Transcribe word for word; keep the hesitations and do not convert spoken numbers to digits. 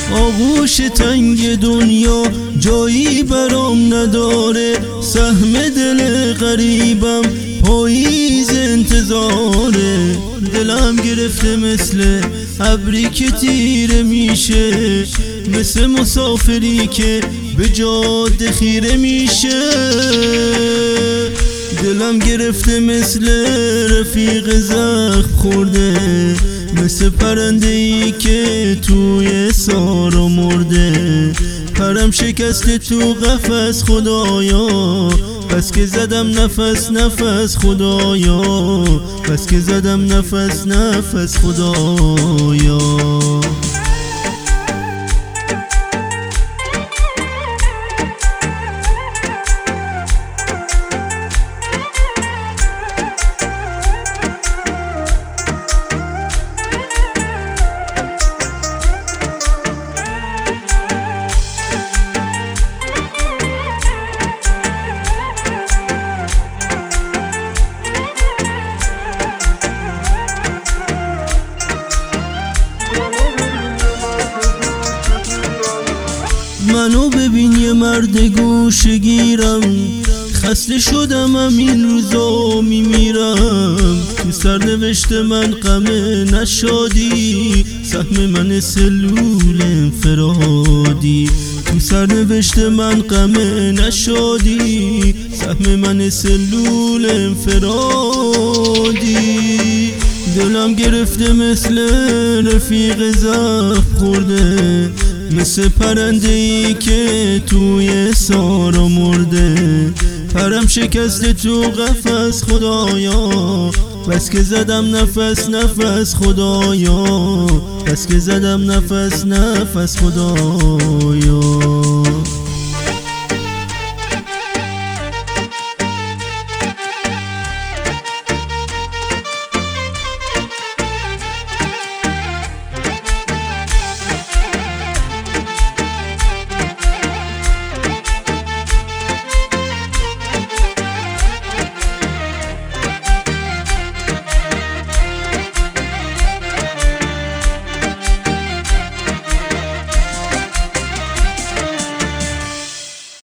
آغوش تنگ دنیا جایی برام نداره، سهم دل غریبم پاییز انتظاره. دلم گرفته مثل ابری که تیره میشه، مثل مسافری که به جاده خیره میشه. دلم گرفته مثل رفیق زخم خورده، مثل پرنده ای که توی سارا مرده. پرم شکسته تو قفس خدایا، بس که زدم نفس نفس خدایا، بس که زدم نفس نفس خدایا. منو ببین یه مرد گوشه گیرم، خسته شدم این روزا میمیرم. تو سرنوشت من غم نشادی، سهم من سلول انفرادی. تو سرنوشت من غم نشادی، سهم من سلول انفرادی. دلم گرفته مثل رفیق زخم خورده، مثل پرنده ای که توی سارا مرده. پرم شکسته تو قفس خدایا، بس که زدم نفس نفس خدایا، بس که زدم نفس نفس خدایا.